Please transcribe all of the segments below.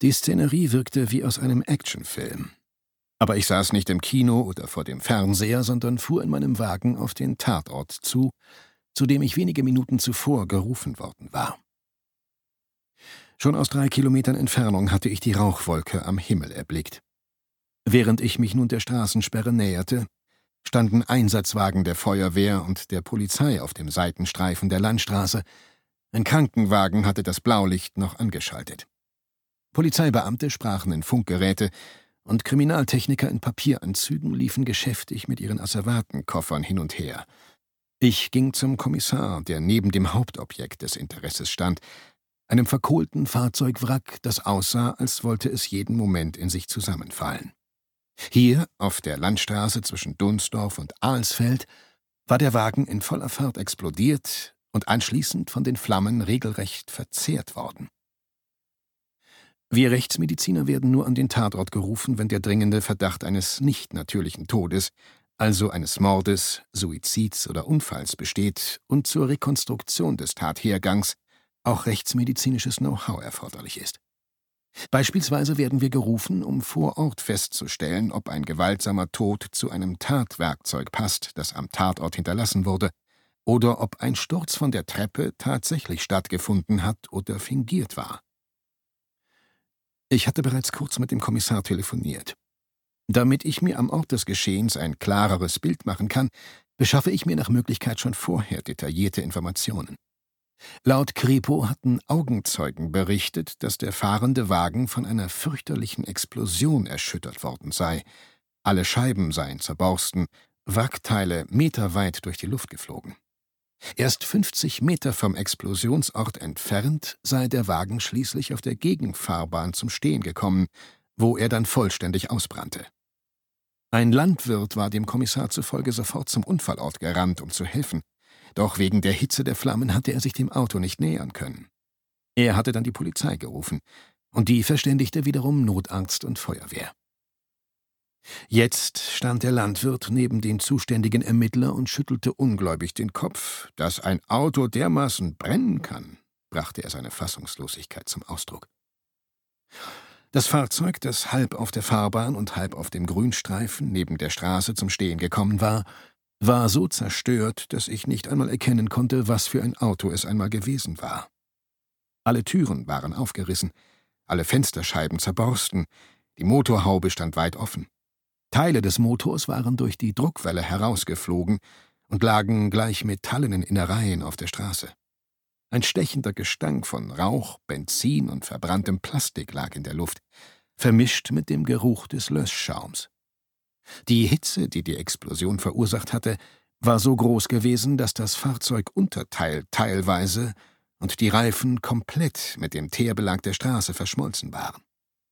Die Szenerie wirkte wie aus einem Actionfilm. Aber ich saß nicht im Kino oder vor dem Fernseher, sondern fuhr in meinem Wagen auf den Tatort zu dem ich wenige Minuten zuvor gerufen worden war. Schon aus 3 Kilometern Entfernung hatte ich die Rauchwolke am Himmel erblickt. Während ich mich nun der Straßensperre näherte, standen Einsatzwagen der Feuerwehr und der Polizei auf dem Seitenstreifen der Landstraße. Ein Krankenwagen hatte das Blaulicht noch angeschaltet. Polizeibeamte sprachen in Funkgeräte und Kriminaltechniker in Papieranzügen liefen geschäftig mit ihren Asservatenkoffern hin und her. Ich ging zum Kommissar, der neben dem Hauptobjekt des Interesses stand, einem verkohlten Fahrzeugwrack, das aussah, als wollte es jeden Moment in sich zusammenfallen. Hier, auf der Landstraße zwischen Dunsdorf und Alsfeld, war der Wagen in voller Fahrt explodiert und anschließend von den Flammen regelrecht verzehrt worden. Wir Rechtsmediziner werden nur an den Tatort gerufen, wenn der dringende Verdacht eines nicht natürlichen Todes, also eines Mordes, Suizids oder Unfalls besteht und zur Rekonstruktion des Tathergangs auch rechtsmedizinisches Know-how erforderlich ist. Beispielsweise werden wir gerufen, um vor Ort festzustellen, ob ein gewaltsamer Tod zu einem Tatwerkzeug passt, das am Tatort hinterlassen wurde, oder ob ein Sturz von der Treppe tatsächlich stattgefunden hat oder fingiert war. Ich hatte bereits kurz mit dem Kommissar telefoniert. Damit ich mir am Ort des Geschehens ein klareres Bild machen kann, beschaffe ich mir nach Möglichkeit schon vorher detaillierte Informationen. Laut Kripo hatten Augenzeugen berichtet, dass der fahrende Wagen von einer fürchterlichen Explosion erschüttert worden sei. Alle Scheiben seien zerborsten, Wrackteile meterweit durch die Luft geflogen. Erst 50 Meter vom Explosionsort entfernt sei der Wagen schließlich auf der Gegenfahrbahn zum Stehen gekommen, wo er dann vollständig ausbrannte. Ein Landwirt war dem Kommissar zufolge sofort zum Unfallort gerannt, um zu helfen. Doch wegen der Hitze der Flammen hatte er sich dem Auto nicht nähern können. Er hatte dann die Polizei gerufen, und die verständigte wiederum Notarzt und Feuerwehr. Jetzt stand der Landwirt neben dem zuständigen Ermittler und schüttelte ungläubig den Kopf. Dass ein Auto dermaßen brennen kann, brachte er seine Fassungslosigkeit zum Ausdruck. Das Fahrzeug, das halb auf der Fahrbahn und halb auf dem Grünstreifen neben der Straße zum Stehen gekommen war so zerstört, dass ich nicht einmal erkennen konnte, was für ein Auto es einmal gewesen war. Alle Türen waren aufgerissen, alle Fensterscheiben zerborsten, die Motorhaube stand weit offen. Teile des Motors waren durch die Druckwelle herausgeflogen und lagen gleich metallenen Innereien auf der Straße. Ein stechender Gestank von Rauch, Benzin und verbranntem Plastik lag in der Luft, vermischt mit dem Geruch des Löschschaums. Die Hitze, die die Explosion verursacht hatte, war so groß gewesen, dass das Fahrzeugunterteil teilweise und die Reifen komplett mit dem Teerbelag der Straße verschmolzen waren.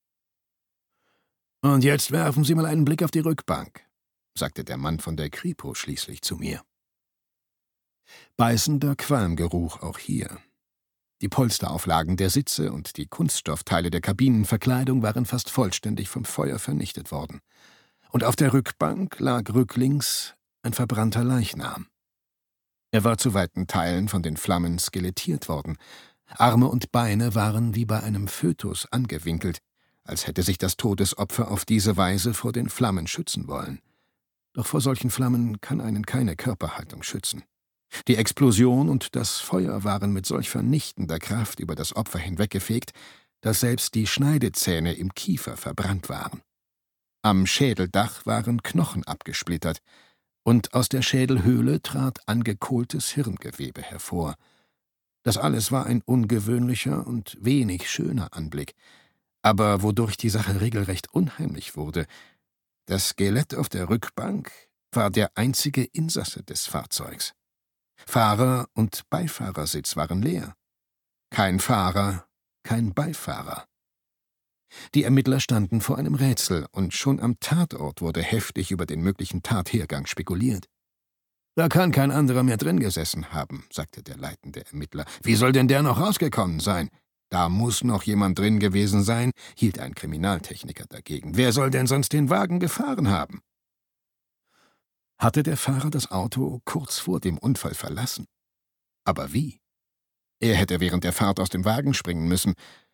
»Und jetzt werfen Sie mal einen Blick auf die Rückbank«, sagte der Mann von der Kripo schließlich zu mir. Beißender Qualmgeruch auch hier. Die Polsterauflagen der Sitze und die Kunststoffteile der Kabinenverkleidung waren fast vollständig vom Feuer vernichtet worden. Und auf der Rückbank lag rücklings ein verbrannter Leichnam. Er war zu weiten Teilen von den Flammen skelettiert worden. Arme und Beine waren wie bei einem Fötus angewinkelt, als hätte sich das Todesopfer auf diese Weise vor den Flammen schützen wollen. Doch vor solchen Flammen kann einen keine Körperhaltung schützen. Die Explosion und das Feuer waren mit solch vernichtender Kraft über das Opfer hinweggefegt, dass selbst die Schneidezähne im Kiefer verbrannt waren. Am Schädeldach waren Knochen abgesplittert, und aus der Schädelhöhle trat angekohltes Hirngewebe hervor. Das alles war ein ungewöhnlicher und wenig schöner Anblick, aber wodurch die Sache regelrecht unheimlich wurde: Das Skelett auf der Rückbank war der einzige Insasse des Fahrzeugs. Fahrer- und Beifahrersitz waren leer. Kein Fahrer, kein Beifahrer. Die Ermittler standen vor einem Rätsel, und schon am Tatort wurde heftig über den möglichen Tathergang spekuliert. »Da kann kein anderer mehr drin gesessen haben«, sagte der leitende Ermittler. »Wie soll denn der noch rausgekommen sein?« »Da muss noch jemand drin gewesen sein«, hielt ein Kriminaltechniker dagegen. »Wer soll denn sonst den Wagen gefahren haben?« Hatte der Fahrer das Auto kurz vor dem Unfall verlassen? Aber wie? Er hätte während der Fahrt aus dem Wagen springen müssen,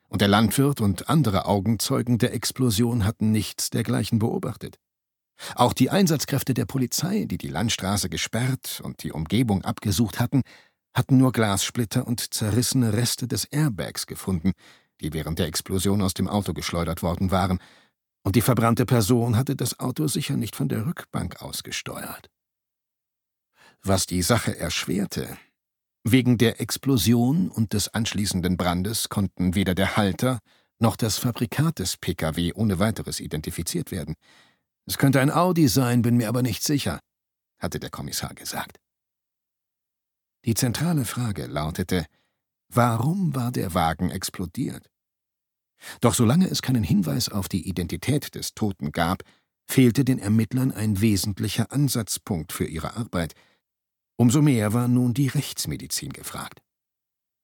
und der Landwirt und andere Augenzeugen der Explosion hatten nichts dergleichen beobachtet. Auch die Einsatzkräfte der Polizei, die die Landstraße gesperrt und die Umgebung abgesucht hatten nur Glassplitter und zerrissene Reste des Airbags gefunden, die während der Explosion aus dem Auto geschleudert worden waren, und die verbrannte Person hatte das Auto sicher nicht von der Rückbank aus gesteuert. Was die Sache erschwerte: Wegen der Explosion und des anschließenden Brandes konnten weder der Halter noch das Fabrikat des Pkw ohne weiteres identifiziert werden. »Es könnte ein Audi sein, bin mir aber nicht sicher«, hatte der Kommissar gesagt. Die zentrale Frage lautete: Warum war der Wagen explodiert? Doch solange es keinen Hinweis auf die Identität des Toten gab, fehlte den Ermittlern ein wesentlicher Ansatzpunkt für ihre Arbeit. Umso mehr war nun die Rechtsmedizin gefragt.